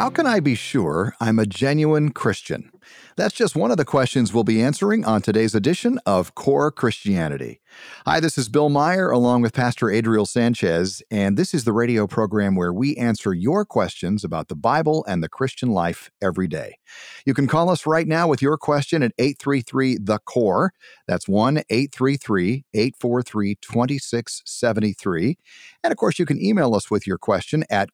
How can I be sure I'm a genuine Christian? That's just one of the questions we'll be answering on today's edition of Core Christianity. Hi, this is Bill Meyer along with Pastor Adriel Sanchez, and this is the radio program where we answer your questions about the Bible and the Christian life every day. You can call us right now with your question at 833-THE-CORE. That's 1-833-843-2673. And of course, you can email us with your question at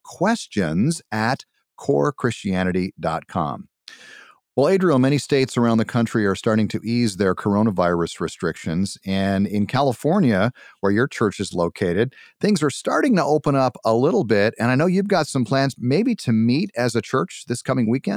questions@corechristianity.com. Well, Adriel, many states around the country are starting to ease their coronavirus restrictions. And in California, where your church is located, things are starting to open up a little bit. And I know you've got some plans maybe to meet as a church this coming weekend.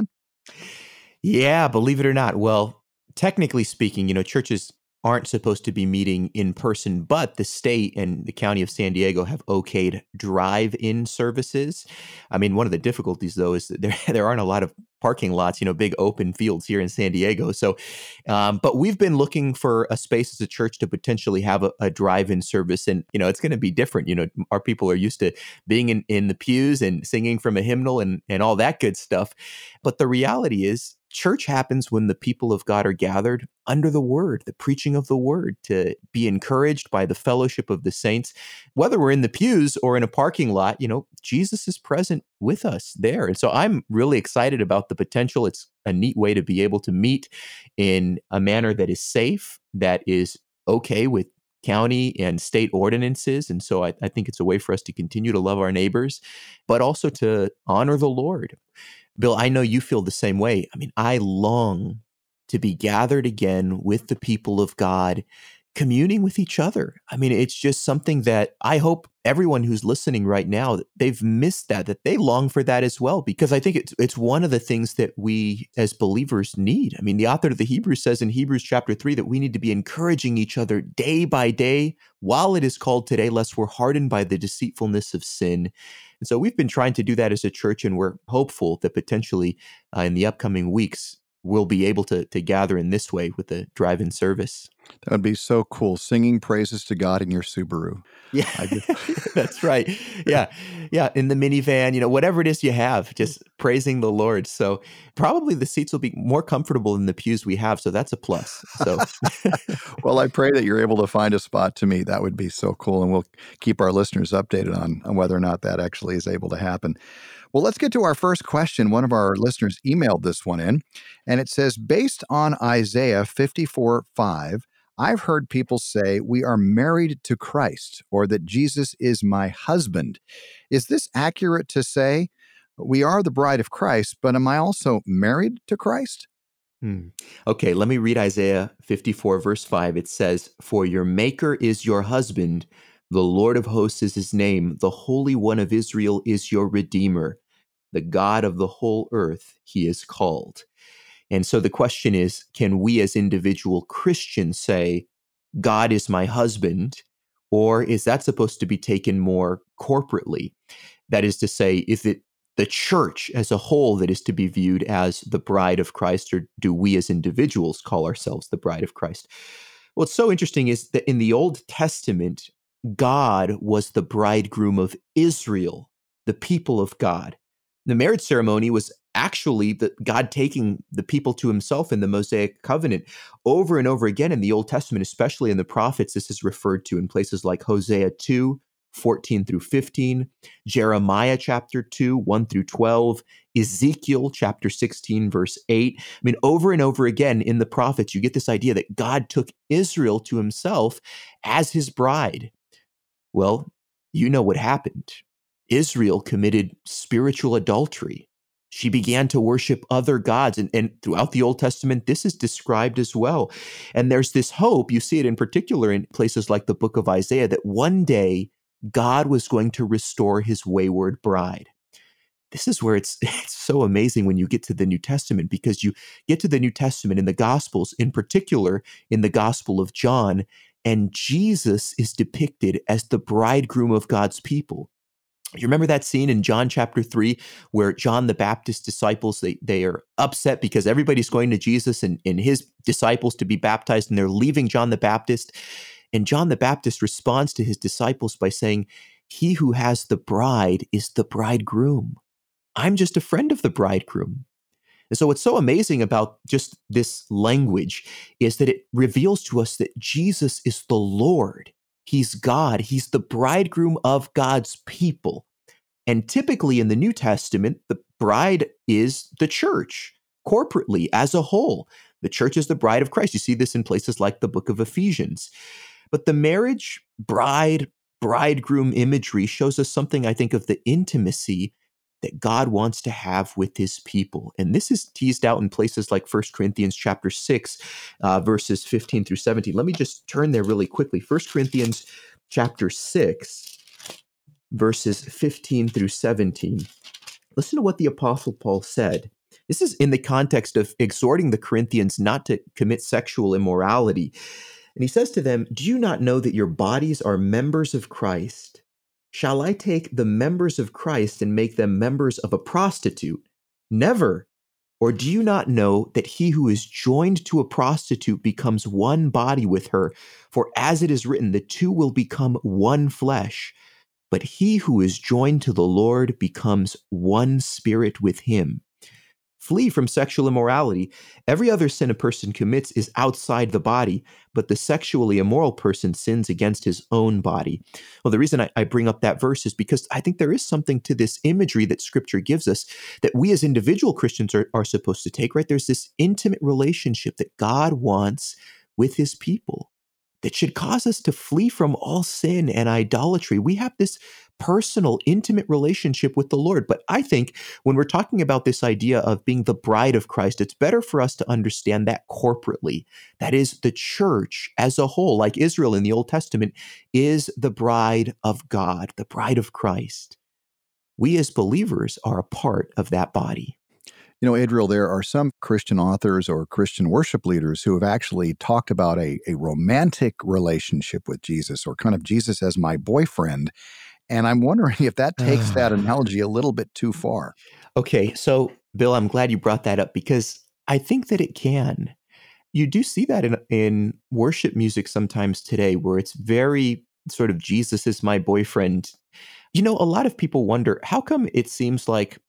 Yeah, believe it or not. Well, technically speaking, churches aren't supposed to be meeting in person, but the state and the county of San Diego have okayed drive-in services. I mean, one of the difficulties, though, is that there aren't a lot of parking lots, big open fields here in San Diego. So, but we've been looking for a space as a church to potentially have a drive-in service. And, it's going to be different. Our people are used to being in the pews and singing from a hymnal and all that good stuff. But the reality is, church happens when the people of God are gathered under the word, the preaching of the word, to be encouraged by the fellowship of the saints. Whether we're in the pews or in a parking lot, Jesus is present with us there. And so I'm really excited about the potential. It's a neat way to be able to meet in a manner that is safe, that is okay with county and state ordinances. And so I think it's a way for us to continue to love our neighbors, but also to honor the Lord. Bill, I know you feel the same way. I mean, I long to be gathered again with the people of God, communing with each other. I mean, it's just something that I hope everyone who's listening right now, they've missed that they long for that as well, because I think it's one of the things that we as believers need. I mean, the author of the Hebrews says in Hebrews chapter 3 that we need to be encouraging each other day by day while it is called today, lest we're hardened by the deceitfulness of sin. And so we've been trying to do that as a church, and we're hopeful that potentially in the upcoming weeks, we'll be able to gather in this way with a drive-in service. That would be so cool, singing praises to God in your Subaru. Yeah, that's right. Yeah. In the minivan, whatever it is you have, just praising the Lord. So probably the seats will be more comfortable than the pews we have. So that's a plus. So, well, I pray that you're able to find a spot to meet. That would be so cool. And we'll keep our listeners updated on whether or not that actually is able to happen. Well, let's get to our first question. One of our listeners emailed this one in, and it says, based on Isaiah 54:5, I've heard people say we are married to Christ, or that Jesus is my husband. Is this accurate to say we are the bride of Christ, but am I also married to Christ? Okay, let me read Isaiah 54, verse 5. It says, for your maker is your husband, the Lord of hosts is his name, the Holy One of Israel is your Redeemer, the God of the whole earth he is called. And so the question is, can we as individual Christians say, God is my husband, or is that supposed to be taken more corporately? That is to say, is it the church as a whole that is to be viewed as the bride of Christ, or do we as individuals call ourselves the bride of Christ? What's so interesting is that in the Old Testament, God was the bridegroom of Israel, the people of God. The marriage ceremony was actually God taking the people to himself in the Mosaic covenant. Over and over again in the Old Testament, especially in the prophets, this is referred to in places like Hosea 2, 14 through 15, Jeremiah chapter 2, 1 through 12, Ezekiel chapter 16, verse 8. I mean, over and over again in the prophets, you get this idea that God took Israel to himself as his bride. Well, you know what happened. Israel committed spiritual adultery. She began to worship other gods. And throughout the Old Testament, this is described as well. And there's this hope, you see it in particular in places like the book of Isaiah, that one day God was going to restore his wayward bride. This is where it's so amazing when you get to the New Testament, because you get to the New Testament in the Gospels, in particular in the Gospel of John, and Jesus is depicted as the bridegroom of God's people. You remember that scene in John chapter 3 where John the Baptist's disciples, they are upset because everybody's going to Jesus and his disciples to be baptized, and they're leaving John the Baptist. And John the Baptist responds to his disciples by saying, he who has the bride is the bridegroom. I'm just a friend of the bridegroom. And so what's so amazing about just this language is that it reveals to us that Jesus is the Lord. He's God. He's the bridegroom of God's people. And typically in the New Testament, the bride is the church corporately as a whole. The church is the bride of Christ. You see this in places like the book of Ephesians. But the marriage, bride, bridegroom imagery shows us something, I think, of the intimacy that God wants to have with his people. And this is teased out in places like 1 Corinthians chapter 6, verses 15 through 17. Let me just turn there really quickly. 1 Corinthians chapter 6, verses 15 through 17. Listen to what the Apostle Paul said. This is in the context of exhorting the Corinthians not to commit sexual immorality. And he says to them, "Do you not know that your bodies are members of Christ? Shall I take the members of Christ and make them members of a prostitute? Never. Or do you not know that he who is joined to a prostitute becomes one body with her? For as it is written, the two will become one flesh. But he who is joined to the Lord becomes one spirit with him." Flee from sexual immorality. Every other sin a person commits is outside the body, but the sexually immoral person sins against his own body. Well, the reason I bring up that verse is because I think there is something to this imagery that Scripture gives us that we as individual Christians are supposed to take, right? There's this intimate relationship that God wants with his people that should cause us to flee from all sin and idolatry. We have this personal, intimate relationship with the Lord. But I think when we're talking about this idea of being the bride of Christ, it's better for us to understand that corporately. That is, the church as a whole, like Israel in the Old Testament, is the bride of God, the bride of Christ. We as believers are a part of that body. You know, Adriel, there are some Christian authors or Christian worship leaders who have actually talked about a romantic relationship with Jesus, or kind of Jesus as my boyfriend. And I'm wondering if that takes that analogy a little bit too far. Okay, so Bill, I'm glad you brought that up because I think that it can. You do see that in worship music sometimes today, where it's very sort of Jesus is my boyfriend. You know, a lot of people wonder, how come it seems like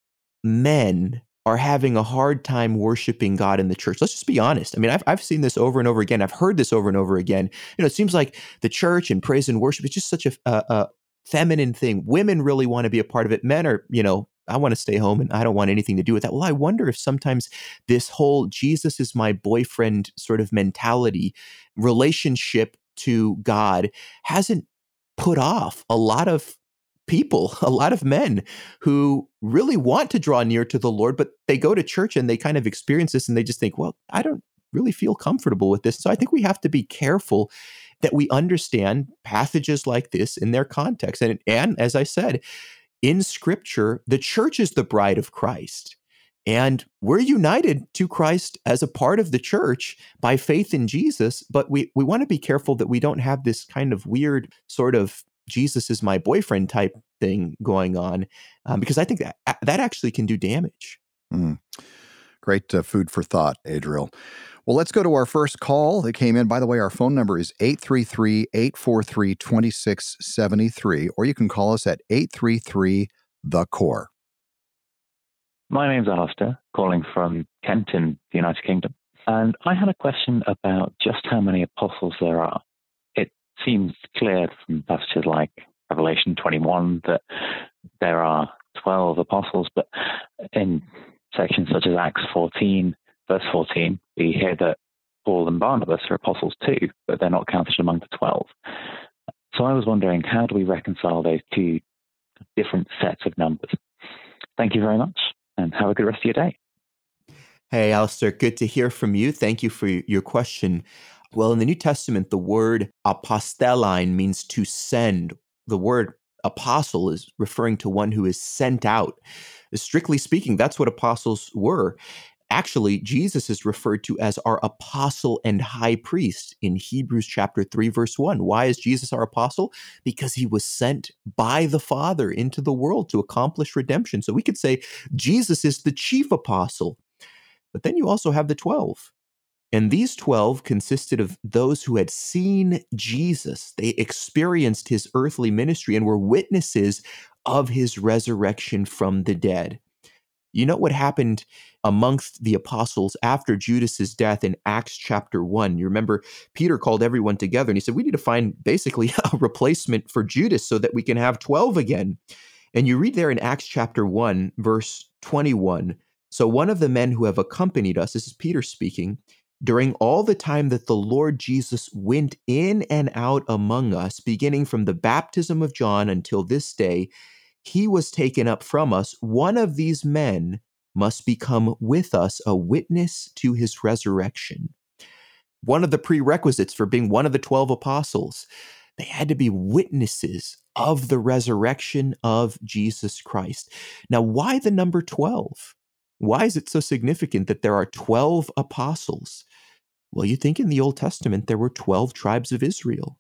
men are having a hard time worshiping God in the church? Let's just be honest. I mean, I've seen this over and over again. I've heard this over and over again. You know, it seems like the church and praise and worship is just such a feminine thing. Women really want to be a part of it. Men are, you know, I want to stay home and I don't want anything to do with that. Well, I wonder if sometimes this whole Jesus is my boyfriend sort of mentality, relationship to God, hasn't put off a lot of people, a lot of men who really want to draw near to the Lord, but they go to church and they kind of experience this and they just think, well, I don't really feel comfortable with this. So I think we have to be careful that we understand passages like this in their context. And as I said, in Scripture, the church is the bride of Christ. And we're united to Christ as a part of the church by faith in Jesus. But we want to be careful that we don't have this kind of weird sort of Jesus is my boyfriend type thing going on, because I think that actually can do damage. Great food for thought, Adriel. Well, let's go to our first call that came in. By the way, our phone number is 833-843-2673, or you can call us at 833-THE-CORE. My name's Alistair, calling from Kent in the United Kingdom. And I had a question about just how many apostles there are. It seems clear from passages like Revelation 21 that there are 12 apostles, but in sections such as Acts 14, verse 14, we hear that Paul and Barnabas are apostles too, but they're not counted among the 12. So I was wondering, how do we reconcile those two different sets of numbers? Thank you very much, and have a good rest of your day. Hey, Alistair, good to hear from you. Thank you for your question. Well, in the New Testament, the word apostellein means to send. The word apostle is referring to one who is sent out. Strictly speaking, that's what apostles were. Actually, Jesus is referred to as our apostle and high priest in Hebrews chapter 3, verse 1. Why is Jesus our apostle? Because he was sent by the Father into the world to accomplish redemption. So we could say Jesus is the chief apostle. But then you also have the 12. And these 12 consisted of those who had seen Jesus. They experienced his earthly ministry and were witnesses of his resurrection from the dead. You know what happened amongst the apostles after Judas's death in Acts chapter 1? You remember Peter called everyone together and he said, we need to find basically a replacement for Judas so that we can have 12 again. And you read there in Acts chapter 1, verse 21. So one of the men who have accompanied us, this is Peter speaking, during all the time that the Lord Jesus went in and out among us, beginning from the baptism of John until this day, he was taken up from us. One of these men must become with us a witness to his resurrection. One of the prerequisites for being one of the 12 apostles, they had to be witnesses of the resurrection of Jesus Christ. Now, why the number 12? Why is it so significant that there are 12 apostles? Well, you think in the Old Testament, there were 12 tribes of Israel.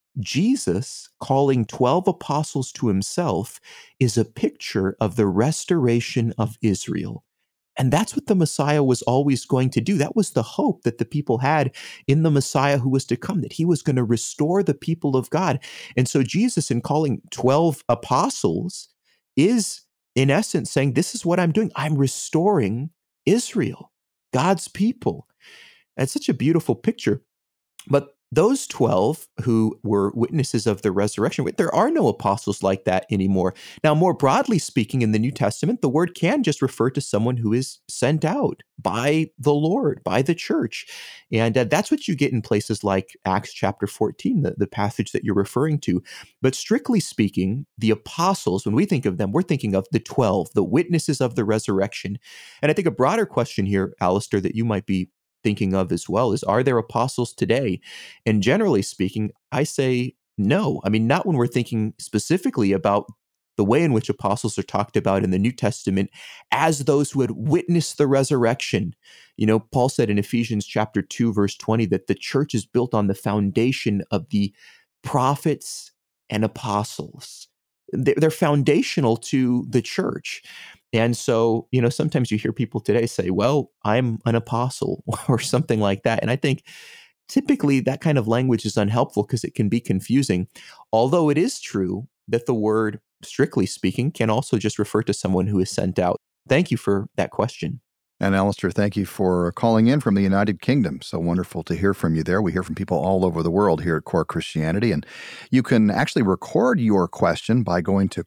Jesus calling 12 apostles to himself is a picture of the restoration of Israel. And that's what the Messiah was always going to do. That was the hope that the people had in the Messiah who was to come, that he was going to restore the people of God. And so Jesus, in calling 12 apostles, is in essence saying, this is what I'm doing. I'm restoring Israel, God's people. It's such a beautiful picture. But those 12 who were witnesses of the resurrection, there are no apostles like that anymore. Now, more broadly speaking, in the New Testament, the word can just refer to someone who is sent out by the Lord, by the church. And that's what you get in places like Acts chapter 14, the passage that you're referring to. But strictly speaking, the apostles, when we think of them, we're thinking of the 12, the witnesses of the resurrection. And I think a broader question here, Alistair, that you might be thinking of as well is, are there apostles today? And generally speaking, I say no. I mean, not when we're thinking specifically about the way in which apostles are talked about in the New Testament as those who had witnessed the resurrection. You know, Paul said in Ephesians chapter 2, verse 20, that the church is built on the foundation of the prophets and apostles. They're foundational to the church. And so, you know, sometimes you hear people today say, well, I'm an apostle or something like that. And I think typically that kind of language is unhelpful because it can be confusing. Although it is true that the word, strictly speaking, can also just refer to someone who is sent out. Thank you for that question. And Alistair, thank you for calling in from the United Kingdom. So wonderful to hear from you there. We hear from people all over the world here at Core Christianity. And you can actually record your question by going to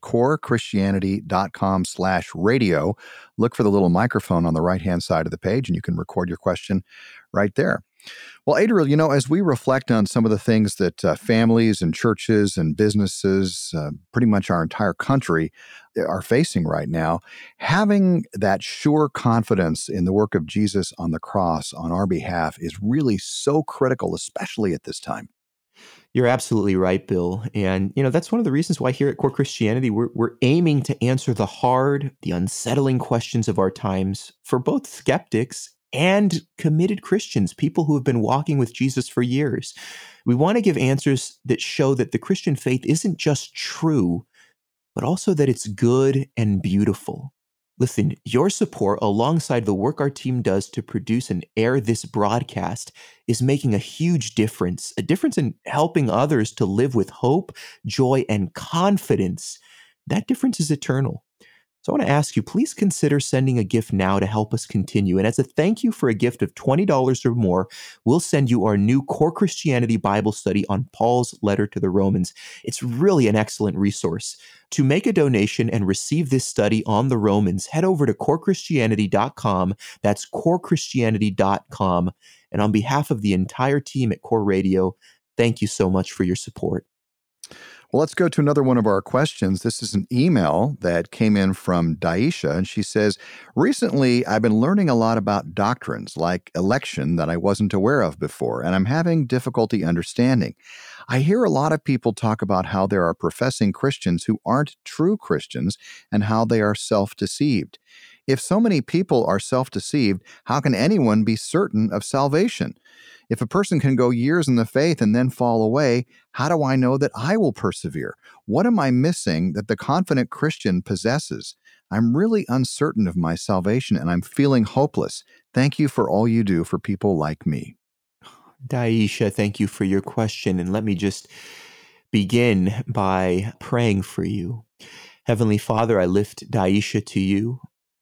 corechristianity.com/radio. Look for the little microphone on the right-hand side of the page, and you can record your question right there. Well, Adriel, you know, as we reflect on some of the things that families and churches and businesses, pretty much our entire country, are facing right now, having that sure confidence in the work of Jesus on the cross on our behalf is really so critical, especially at this time. You're absolutely right, Bill. And, you know, that's one of the reasons why here at Core Christianity, we're aiming to answer the hard, the unsettling questions of our times for both skeptics and committed Christians, people who have been walking with Jesus for years. We want to give answers that show that the Christian faith isn't just true, but also that it's good and beautiful. Listen, your support alongside the work our team does to produce and air this broadcast is making a huge difference, a difference in helping others to live with hope, joy, and confidence. That difference is eternal. So I want to ask you, please consider sending a gift now to help us continue. And as a thank you for a gift of $20 or more, we'll send you our new Core Christianity Bible study on Paul's letter to the Romans. It's really an excellent resource. To make a donation and receive this study on the Romans, head over to corechristianity.com. That's corechristianity.com. And on behalf of the entire team at Core Radio, thank you so much for your support. Well, let's go to another one of our questions. This is an email that came in from Daisha, and she says, recently, I've been learning a lot about doctrines like election that I wasn't aware of before, and I'm having difficulty understanding. I hear a lot of people talk about how there are professing Christians who aren't true Christians and how they are self-deceived. If so many people are self-deceived, how can anyone be certain of salvation? If a person can go years in the faith and then fall away, how do I know that I will persevere? What am I missing that the confident Christian possesses? I'm really uncertain of my salvation and I'm feeling hopeless. Thank you for all you do for people like me. Daisha, thank you for your question. And let me just begin by praying for you. Heavenly Father, I lift Daisha to you.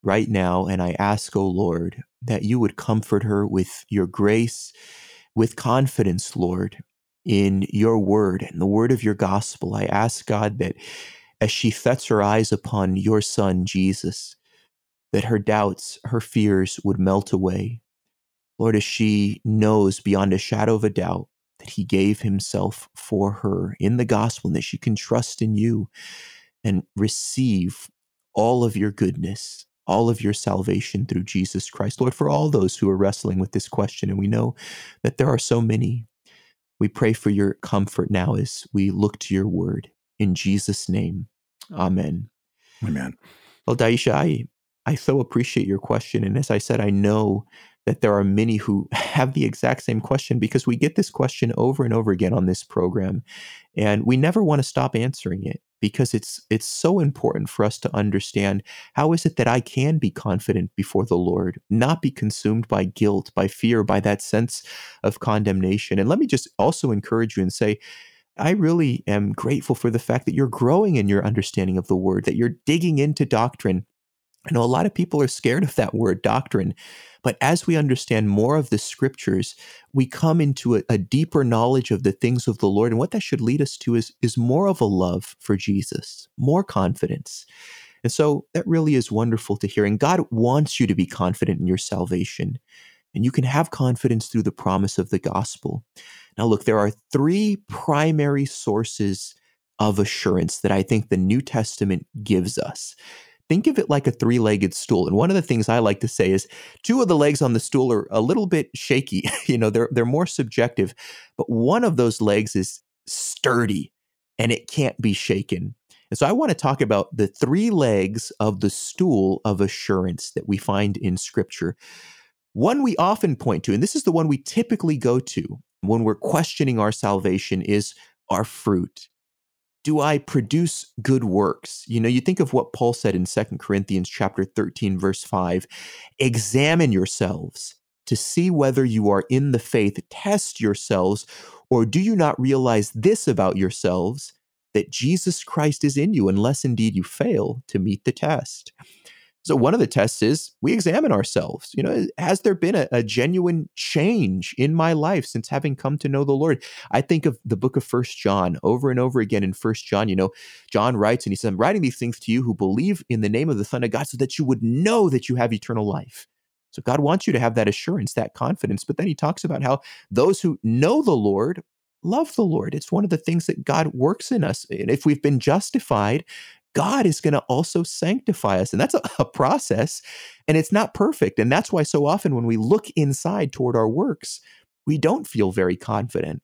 right now, and I ask, O Lord, that you would comfort her with your grace, with confidence, Lord, in your word and the word of your gospel. I ask, God, that as she sets her eyes upon your Son, Jesus, that her doubts, her fears would melt away. Lord, as she knows beyond a shadow of a doubt that he gave himself for her in the gospel, and that she can trust in you and receive all of your goodness, all of your salvation through Jesus Christ. Lord, for all those who are wrestling with this question, and we know that there are so many, we pray for your comfort now as we look to your word. In Jesus' name, amen. Amen. Well, Daisha, I so appreciate your question. And as I said, I know that there are many who have the exact same question, because we get this question over and over again on this program. And we never want to stop answering it, because it's so important for us to understand, how is it that I can be confident before the Lord, not be consumed by guilt, by fear, by that sense of condemnation. And let me just also encourage you and say, I really am grateful for the fact that you're growing in your understanding of the word, that you're digging into doctrine. I know a lot of people are scared of that word, doctrine, but as we understand more of the scriptures, we come into a deeper knowledge of the things of the Lord. And what that should lead us to is more of a love for Jesus, more confidence. And so that really is wonderful to hear. And God wants you to be confident in your salvation. And you can have confidence through the promise of the gospel. Now, look, there are three primary sources of assurance that I think the New Testament gives us. Think of it like a three-legged stool. And one of the things I like to say is two of the legs on the stool are a little bit shaky. They're more subjective. But one of those legs is sturdy and it can't be shaken. And so I want to talk about the three legs of the stool of assurance that we find in Scripture. One we often point to, and this is the one we typically go to when we're questioning our salvation, is our fruit. Do I produce good works? You think of what Paul said in 2 Corinthians chapter 13, verse 5, examine yourselves to see whether you are in the faith, test yourselves, or do you not realize this about yourselves, that Jesus Christ is in you, unless indeed you fail to meet the test? So one of the tests is we examine ourselves. Has there been a genuine change in my life since having come to know the Lord? I think of the book of 1 John over and over again. In 1 John, John writes and he says, I'm writing these things to you who believe in the name of the Son of God, so that you would know that you have eternal life. So God wants you to have that assurance, that confidence. But then he talks about how those who know the Lord love the Lord. It's one of the things that God works in us. And if we've been justified, God is going to also sanctify us. And that's a process, and it's not perfect. And that's why so often when we look inside toward our works, we don't feel very confident.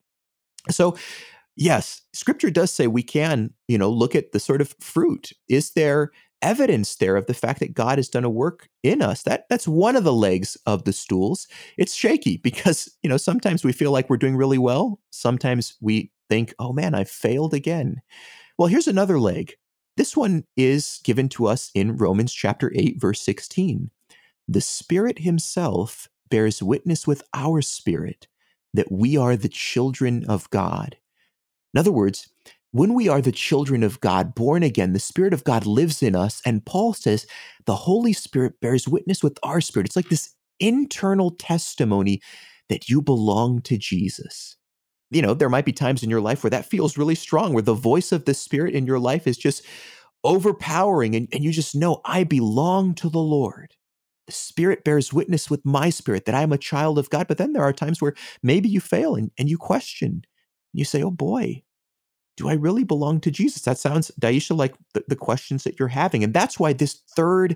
So yes, Scripture does say we can, look at the sort of fruit. Is there evidence there of the fact that God has done a work in us? That's one of the legs of the stools. It's shaky because, sometimes we feel like we're doing really well. Sometimes we think, oh man, I failed again. Well, here's another leg. This one is given to us in Romans chapter 8, verse 16. The Spirit himself bears witness with our spirit that we are the children of God. In other words, when we are the children of God, born again, the Spirit of God lives in us. And Paul says the Holy Spirit bears witness with our spirit. It's like this internal testimony that you belong to Jesus. There might be times in your life where that feels really strong, where the voice of the Spirit in your life is just overpowering, and you just know, I belong to the Lord. The Spirit bears witness with my spirit that I'm a child of God. But then there are times where maybe you fail and you question. You say, oh boy, do I really belong to Jesus? That sounds, Daisha, like the questions that you're having. And that's why this third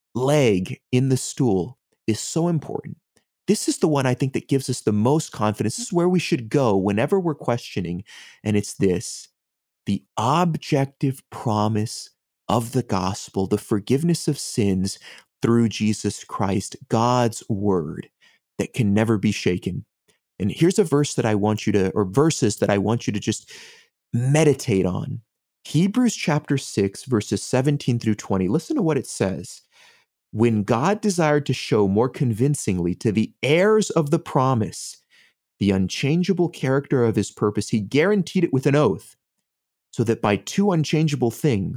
leg in the stool is so important. This is the one I think that gives us the most confidence. This is where we should go whenever we're questioning. And it's this: the objective promise of the gospel, the forgiveness of sins through Jesus Christ, God's word that can never be shaken. And here's a verse that I want you to, or verses that I want you to just meditate on. Hebrews chapter 6, verses 17 through 20. Listen to what it says. When God desired to show more convincingly to the heirs of the promise the unchangeable character of his purpose, he guaranteed it with an oath, so that by two unchangeable things,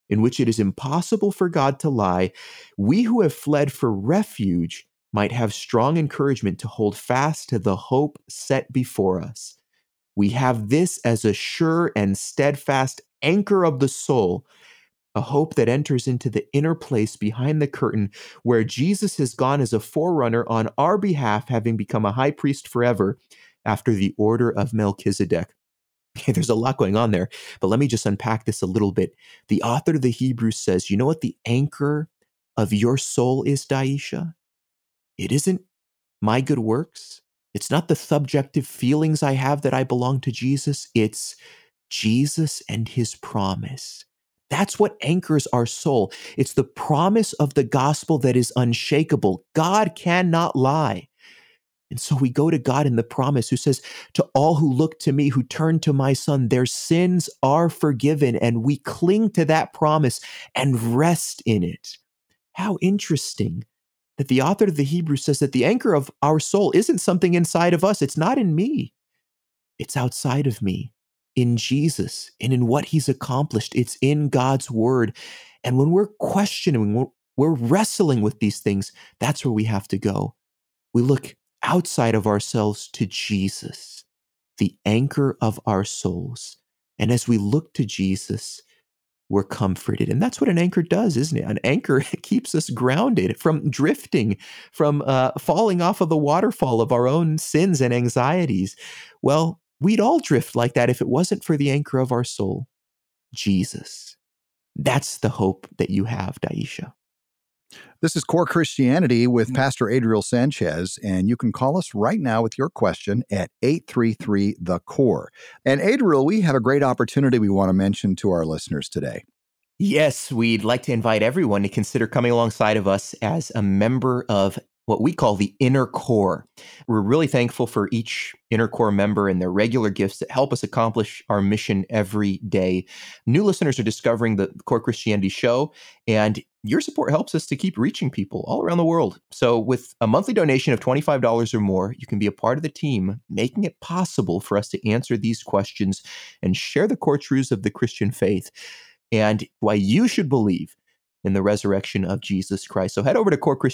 in which it is impossible for God to lie, we who have fled for refuge might have strong encouragement to hold fast to the hope set before us. We have this as a sure and steadfast anchor of the soul, a hope that enters into the inner place behind the curtain where Jesus has gone as a forerunner on our behalf, having become a high priest forever after the order of Melchizedek. Okay, there's a lot going on there, but let me just unpack this a little bit. The author of the Hebrews says, you know what the anchor of your soul is, Daisha? It isn't my good works. It's not the subjective feelings I have that I belong to Jesus. It's Jesus and his promise. That's what anchors our soul. It's the promise of the gospel that is unshakable. God cannot lie. And so we go to God in the promise who says, to all who look to me, who turn to my son, their sins are forgiven. And we cling to that promise and rest in it. How interesting that the author of the Hebrews says that the anchor of our soul isn't something inside of us. It's not in me. It's outside of me, in Jesus and in what he's accomplished. It's in God's word. And when we're questioning, we're wrestling with these things, that's where we have to go. We look outside of ourselves to Jesus, the anchor of our souls. And as we look to Jesus, we're comforted. And that's what an anchor does, isn't it? An anchor keeps us grounded from drifting, from falling off of the waterfall of our own sins and anxieties. Well, we'd all drift like that if it wasn't for the anchor of our soul, Jesus. That's the hope that you have, Daisha. This is Core Christianity with Pastor Adriel Sanchez, and you can call us right now with your question at 833-THE-CORE. And Adriel, we have a great opportunity we want to mention to our listeners today. Yes, we'd like to invite everyone to consider coming alongside of us as a member of what we call the Inner Core. We're really thankful for each Inner Core member and their regular gifts that help us accomplish our mission every day. New listeners are discovering the Core Christianity show, and your support helps us to keep reaching people all around the world. So with a monthly donation of $25 or more, you can be a part of the team, making it possible for us to answer these questions and share the core truths of the Christian faith and why you should believe in the resurrection of Jesus Christ. So head over to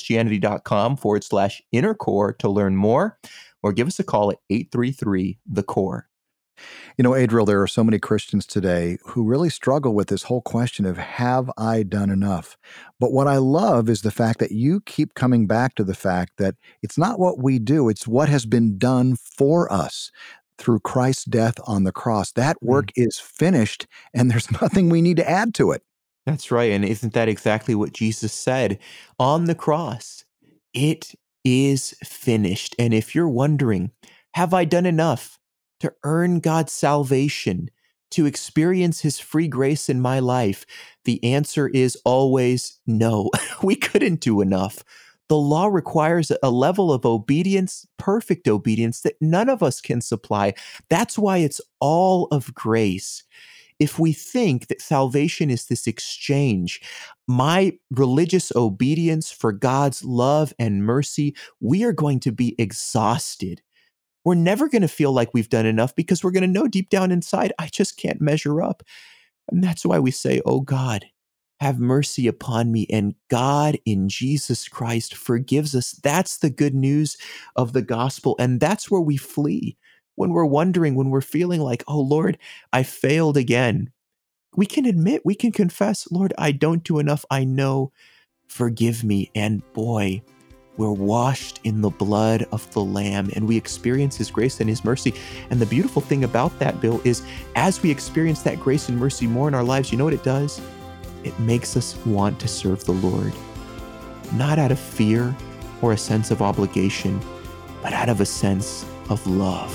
corechristianity.com/innercore to learn more, or give us a call at 833-THE-CORE. You know, Adriel, there are so many Christians today who really struggle with this whole question of, have I done enough? But what I love is the fact that you keep coming back to the fact that it's not what we do, it's what has been done for us through Christ's death on the cross. That work is finished, and there's nothing we need to add to it. That's right. And isn't that exactly what Jesus said on the cross? It is finished. And if you're wondering, have I done enough to earn God's salvation, to experience his free grace in my life? The answer is always no. We couldn't do enough. The law requires a level of obedience, perfect obedience, that none of us can supply. That's why it's all of grace. If we think that salvation is this exchange, my religious obedience for God's love and mercy, we are going to be exhausted. We're never going to feel like we've done enough because we're going to know deep down inside, I just can't measure up. And that's why we say, oh God, have mercy upon me. And God in Jesus Christ forgives us. That's the good news of the gospel. And that's where we flee. When we're wondering, when we're feeling like, oh Lord, I failed again, we can admit, we can confess, Lord, I don't do enough. I know, forgive me. And boy, we're washed in the blood of the Lamb, and we experience his grace and his mercy. And the beautiful thing about that, Bill, is as we experience that grace and mercy more in our lives, you know what it does? It makes us want to serve the Lord, not out of fear or a sense of obligation, but out of a sense of love.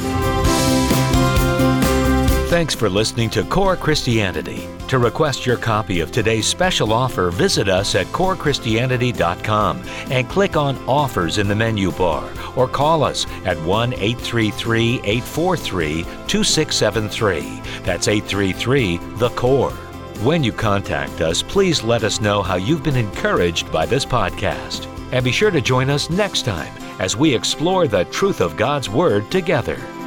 Thanks for listening to Core Christianity. To request your copy of today's special offer, visit us at corechristianity.com and click on Offers in the menu bar, or call us at 1-833-843-2673. That's 833-THE-CORE. When you contact us, please let us know how you've been encouraged by this podcast. And be sure to join us next time as we explore the truth of God's Word together.